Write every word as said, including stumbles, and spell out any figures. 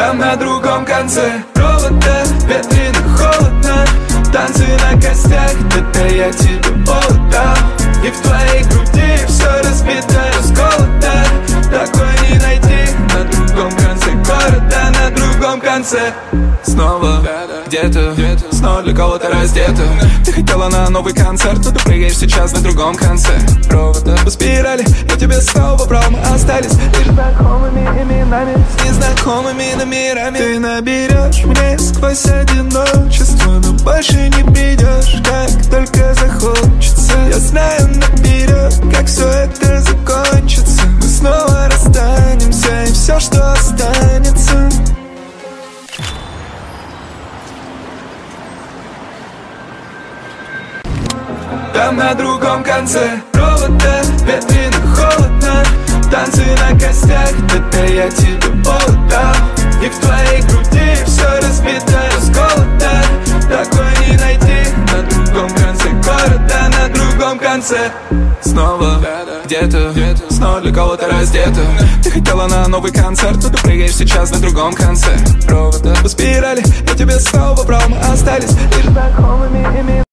Там на другом конце провода, ветрено, холодно, танцы на костях, это я тебе отдал. И в твоей груди все разбито, расколото, такой не найти на другом конце города, на другом конце. Снова где-то, снова для кого-то раздета. Ты хотела на новый концерт, но ты прыгаешь сейчас на другом конце провода. По спирали, я тебе снова брал, мы остались лишь знакомыми именами, с незнакомыми номерами. Ты наберешь мне сквозь одиночество, но больше не придешь, как только захочется. Я знаю наперед, как все это закончится. Мы снова расстанемся, и все, что останется. Там на другом конце провода, ветрено, холодно, танцы на костях, это я тебе отдал. И в твоей груди все разбито, расколото, такой не найти на другом конце города, на другом конце. Снова где-то, снова для кого-то раздета. Ты хотела на новый концерт, но ты прыгаешь сейчас на другом конце провода. По спирали, я тебе снова брал, мы остались лишь знакомыми именами.